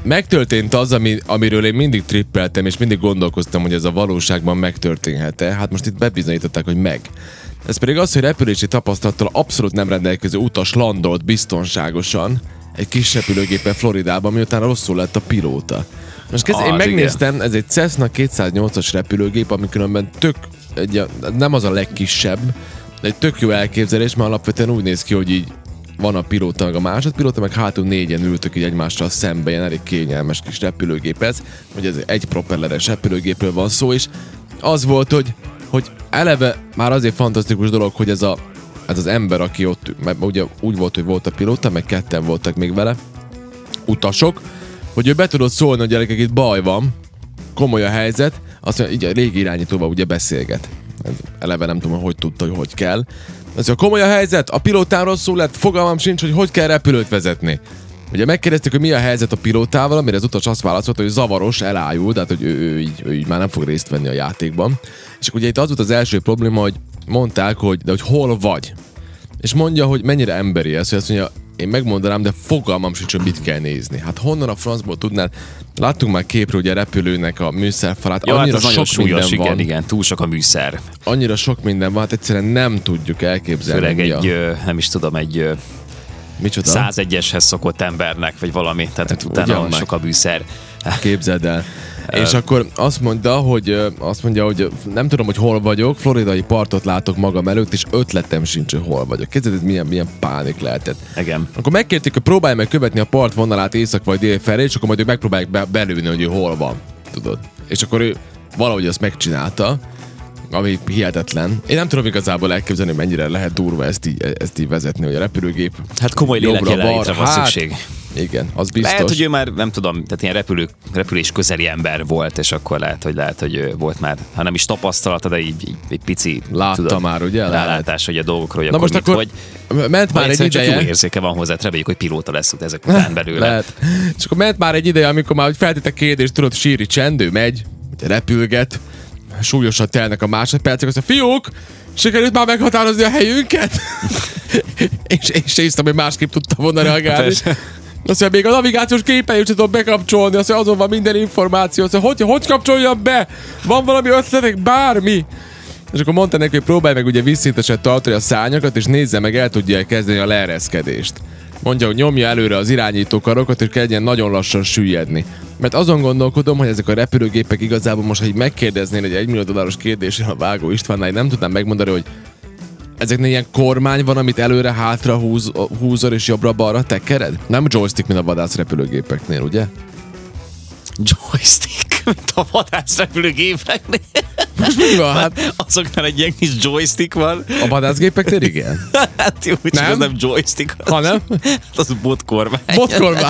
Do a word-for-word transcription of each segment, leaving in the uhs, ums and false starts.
megtörtént az, ami, amiről én mindig trippeltem, és mindig gondolkoztam, hogy ez a valóságban megtörténhet-e. Hát most itt bebizonyították, hogy meg. Ez pedig az, hogy repülési tapasztalattal abszolút nem rendelkező utas landolt biztonságosan egy kis repülőgépen Floridában, miután rosszul lett a pilóta. Most kezd, ah, én megnéztem, igen. Ez egy Cessna kétszáznyolcas repülőgép, ami különben tök, egy, nem az a legkisebb, egy tök jó elképzelés, mert alapvetően úgy néz ki, hogy így van a pilóta, meg a másodpilóta, meg hátul négyen ültök így egymással szembe, ilyen elég kényelmes kis repülőgép ez, hogy ez egy propelleres repülőgépről van szó, és az volt, hogy, hogy eleve már azért fantasztikus dolog, hogy ez, a, ez az ember, aki ott, mert ugye úgy volt, hogy volt a pilóta, meg ketten voltak még vele, utasok, hogy ő be tudott szólni, hogy gyerekek, itt baj van, komoly a helyzet, azt mondja, így a régi irányítóval ugye beszélget. Eleve nem tudom, hogy tudta, hogy hogy kell. Az, hogy komoly a helyzet, a pilótán rosszul lett, fogalmam sincs, hogy hogy kell repülőt vezetni. Ugye megkérdeztük, hogy mi a helyzet a pilótával, amire az utas azt válaszolta, hogy zavaros, elájul, tehát hogy ő, ő, így, ő így már nem fog részt venni a játékban. És ugye itt az volt az első probléma, hogy mondták, hogy, de hogy hol vagy. És mondja, hogy mennyire emberi ez, hogy azt mondja, én megmondanám, de fogalmam sincs, hogy mit kell nézni. Hát honnan a francból tudnál? Láttunk már képről ugye a repülőnek a műszerfalát. Ja, annyira hát az sok súlyos, minden igen, van. igen, túl sok a műszer. Annyira sok minden van, hát egyszerűen nem tudjuk elképzelni. Főleg egy, ö, nem is tudom, egy Micsoda? százegyeshez szokott embernek, vagy valami, tehát hát, utána sok a műszer. Képzeld el. És akkor azt mondta, hogy azt mondja, hogy nem tudom, hogy hol vagyok, floridai partot látok magam előtt, és ötletem sincs, hogy hol vagyok. Képzeld, milyen, milyen pánik lehetett. Igen. Akkor megkérték, hogy próbálj meg követni a part vonalát észak vagy dél felé, és akkor majd ők megpróbálják be, belőni, hogy ő hol van. Tudod? És akkor ő valahogy azt megcsinálta, ami hihetetlen. Én nem tudom igazából elképzelni, hogy mennyire lehet durva ezt így, ezt így vezetni, hogy a repülőgép. Hát komoly lélekjelenlétre van hát, szükség. Igen, az biztos. Lehet, hogy ő már, nem tudom, tehát ilyen repülő, repülés közeli ember volt, és akkor lehet, hogy lehet, hogy volt már, ha nem is tapasztalata, de így, így egy pici látta tudod, már, ugye? rálátás, hogy a dolgokról, hogy na akkor most mit, akkor hogy ment már egy ideje. Csak jó érzéke van hozzá, reméljük, hogy pilóta lesz ott ezek után belőle. Lehet. És akkor ment már egy ideje, amikor már feltétek kérdést, tudod, síri csendő, megy, repülget, súlyosan telnek a másodpercek, azt mondja, fiúk, sikerült már meghatározni a helyünket? és és észtem, hogy másképp tudtam volna reagálni. Azt mondja, még a navigációs képen is tudom bekapcsolni, azt mondja, azon van minden információ. Azt mondja, hogy, hogy kapcsoljam be? Van valami ötletek, bármi? És akkor mondta neki, hogy próbálj meg ugye visszintesen tartani a szárnyakat, és nézze meg, el tudja kezdeni a leereszkedést. Mondja, hogy nyomja előre az irányító karokat, és kezdjen nagyon lassan süllyedni. Mert azon gondolkodom, hogy ezek a repülőgépek igazából most, ha így megkérdeznél egy egymillió dolláros kérdésre a Vágó Istvánnál, nem tudnám megmondani, hogy ezeknél ilyen kormány van, amit előre-hátra húz, húzol és jobbra-balra tekered? Nem joystick, mint a vadászrepülőgépeknél, ugye? Joystick, mint a vadászrepülőgépeknél. Most mi van? Hát... Azoknál egy ilyen kis joystick van. A vadászgépeknél igen? Hát jó, csak nem? Az nem joystick. Az, ha nem? Az botkormány. Botkormány.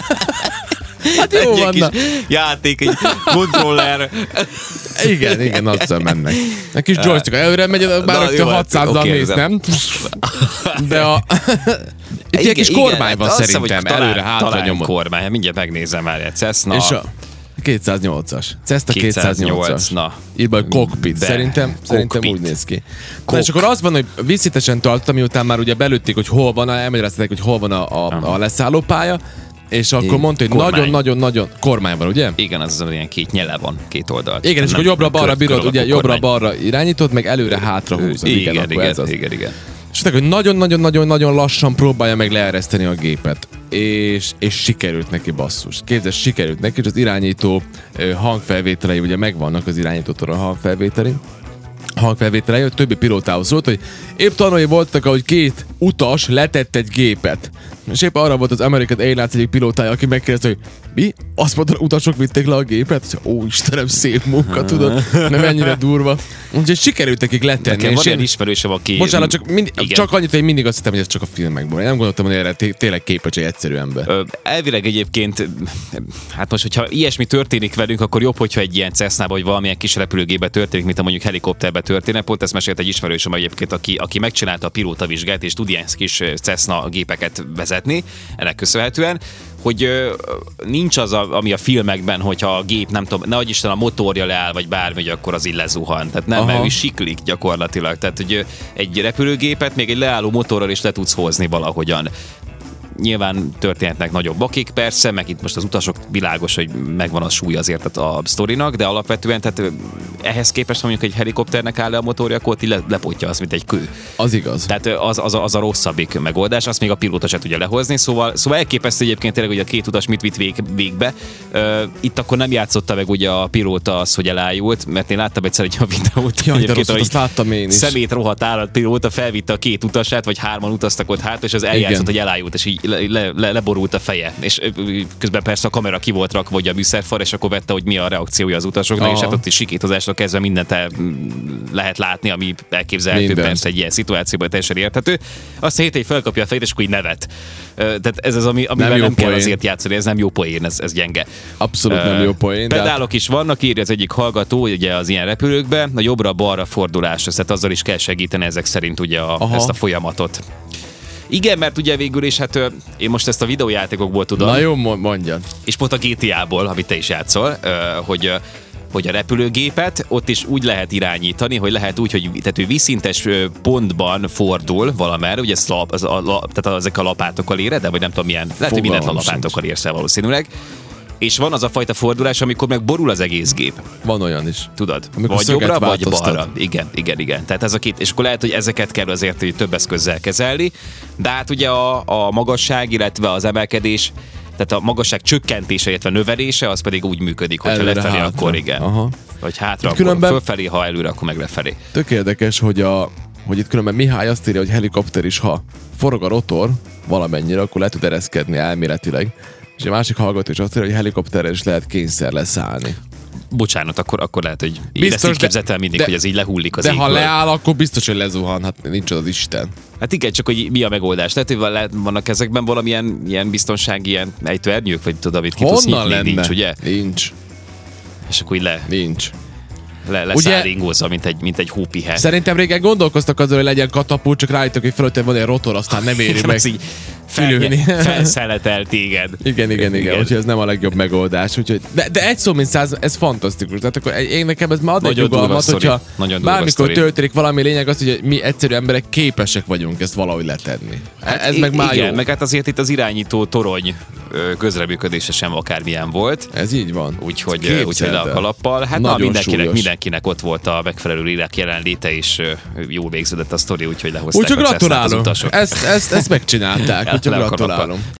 Hát jó egy van. Kis játék, egy controller. Igen, igen, azzal mennek. Egy kis joystick, előre megy, bár rögtön hatszázzal okay, mész, nem? De a... Itt egy kis kormány van szerintem, előre-hátra nyomod. Kormány, mindjárt megnézem már egy Cessna. És a kétszáznyolcas. Cessna kétszáznyolcas. Na. Írva, hogy cockpit. Szerintem, cockpit. Szerintem úgy néz ki. Na, és akkor az van, hogy visszintesen tartottam, miután már ugye belőtték, hogy hol van, elmagyarázták, hogy hol van a, a, a leszállópálya, és akkor é, mondta, hogy nagyon-nagyon-nagyon kormány van, ugye? Igen, az az ilyen két nyele van, két oldalt. Igen, és akkor jobbra-balra bírod, ugye jobbra-balra irányítod, meg előre-hátra húzod. Igen, igen, igen, igen, igen. És mondták, hogy nagyon-nagyon-nagyon-nagyon lassan próbálja meg leereszteni a gépet. És, és sikerült neki, basszus. Képzeld, sikerült neki, és az irányító hangfelvételei, ugye megvannak az irányítótól a hangfelvételi. hangfelvételei, hogy többi pilótához szólt, hogy épp tanulni voltak, ahogy két utas letett egy gépet. És épp arra volt az American Airlines egyik pilótája, aki megkérdezte, hogy mi? Azt mondta, utasok vitték le a gépet? Ó, Istenem, szép munka, tudod? Nem ennyire durva. Úgyhogy sikerült nekik letenni. Nekem van ilyen ismerősem, aki... Bocsánat, csak, mind, csak annyit, hogy mindig azt hittem, hogy ez csak a filmekből. Én nem gondoltam, hogy erre tényleg képes egy egyszerű ember. Ö, elvileg egyébként, hát most, hogyha ilyesmi történik velünk, akkor jobb, hogyha egy ilyen Cessnába, vagy valamilyen kis repülőgépbe történik, mint a mondjuk helikopterbe történik. Pont ezt mesélt egy ismerősöm egyébként, aki, aki megcsinálta a pilótavizsgát, és tud ilyen kis Cessna gépeket vezetni, ennek köszönhetően, hogy ö, nincs az, a, ami a filmekben, hogyha a gép, nem tudom, nehogy Isten a motorja leáll, vagy bármi, hogy akkor az így lezuhan. Tehát nem, mert ő siklik gyakorlatilag. Tehát, hogy egy repülőgépet még egy leálló motorral is le tudsz hozni valahogyan. nyilván történhetnek nagyobb akik, persze, meg itt most az utasok világos, hogy megvan a súly azért a, a sztorinak, de alapvetően tehát ehhez képest, ha mondjuk egy helikopternek áll le a motorja, akkor ott így le, lepotja az, mint egy kő. Az igaz. Tehát az, az, a, az a rosszabbik megoldás, azt még a pilóta se tudja lehozni, szóval, szóval elképesztő egyébként tényleg, hogy a két utas mit vitt vég, végbe. Uh, itt akkor nem játszotta meg ugye a pilóta az, hogy elájult, mert én láttam egyszer egy a videót. Jaj, de rosszat, azt láttam én is. Szemét rohadt állatpilóta felvitte a két utasát, vagy hárman utaztak ott hát, és az eljátszott, igen, hogy elájult, és így le, le, le, leborult a feje. És közben persze a kamera ki volt rakva, vagy a műszerfal, és akkor vette, hogy mi a reakciója az utasoknak, és hát ott is sikítozásra kezdve mindent el lehet látni, ami elképzelhető, persze egy ilyen szituációban teljesen érthető. Azt a héten felkapja a fejét, és akkor így nevet. Tehát ez az, ami, amivel nem, nem kell azért játszani, ez nem jó poén, ez, ez gyenge. Abszolút nem jó poén. Pedálok is vannak, írja az egyik hallgató, ugye az ilyen repülőkbe, a jobbra-balra fordulás, tehát azzal is kell segíteni ezek szerint ugye a, ezt a folyamatot. Igen, mert ugye végül is, hát én most ezt a videójátékokból tudom. Na jó, mondjad. És pont a gé té á-ból, amit te is játszol, hogy hogy a repülőgépet ott is úgy lehet irányítani, hogy lehet úgy, hogy tehát ő vízszintes pontban fordul valamerre, ugye ez lap, az a, la, tehát ezek a lapátokkal éred, de vagy nem tudom milyen, lehet, hogy mindent a lapátokkal érsz el valószínűleg. És van az a fajta fordulás, amikor meg borul az egész gép. Van olyan is. Tudod? Amikor vagy jobbra, vagy balra. Igen, igen, igen. Tehát ez a két, és akkor lehet, hogy ezeket kell azért hogy több eszközzel kezelni, de hát ugye a, a magasság, illetve az emelkedés, tehát a magasság csökkentése, illetve növelése, az pedig úgy működik, hogyha előre, lefelé, hátra. Akkor igen. Aha. Vagy hátra, itt akkor fölfelé, ha előre, akkor meg lefelé. Tök érdekes, hogy, a, hogy itt különben Mihály azt írja, hogy helikopter is, ha forog a rotor valamennyire, akkor le tud ereszkedni elméletileg. És a másik hallgató is azt írja, hogy helikopterrel is lehet kényszer leszállni. Bocsánat, akkor, akkor lehet, hogy én ezt így képzeltem mindig, de, hogy ez így lehullik az De égből. ha leáll, akkor biztos, hogy lezuhan, hát nincs az Isten. Hát igen, csak hogy mi a megoldás? Lehet, hogy lehet, vannak ezekben valamilyen ilyen biztonsági, ilyen ejtőernyők, vagy tudod, amit ki tudsz nyitni, lenne? Nincs, ugye? Nincs. És akkor így le... Nincs. Le, leszállingózza, mint egy, mint egy hópihe. Szerintem régen gondolkoztak azon, hogy legyen katapult, csak rájöttek, hogy fölöttem van egy rotor, aztán nem éri meg fülülni. Felszeletel téged. Igen, igen, igen, igen. Úgyhogy ez nem a legjobb megoldás. Úgyhogy, de, de egy szó, mint száz, ez fantasztikus. Tehát akkor én nekem ez már ad egy nyugalmat, hogyha bármikor történik valami lényeg az, hogy mi egyszerű emberek képesek vagyunk ezt valahogy letenni. Hát ez I- meg már igen, jó. Meg hát azért itt az irányító torony közreműködése sem akármilyen volt. Ez így van. Úgyhogy, úgyhogy le a kalappal. Hát na, mindenkinek, mindenkinek ott volt a megfelelő lélek jelenléte, és jól végződött a sztori, úgyhogy lehozták úgyhogy a Cessnát az gratulálom. utasok. Ezt, ezt, ezt megcsinálták, úgyhogy gratulálom.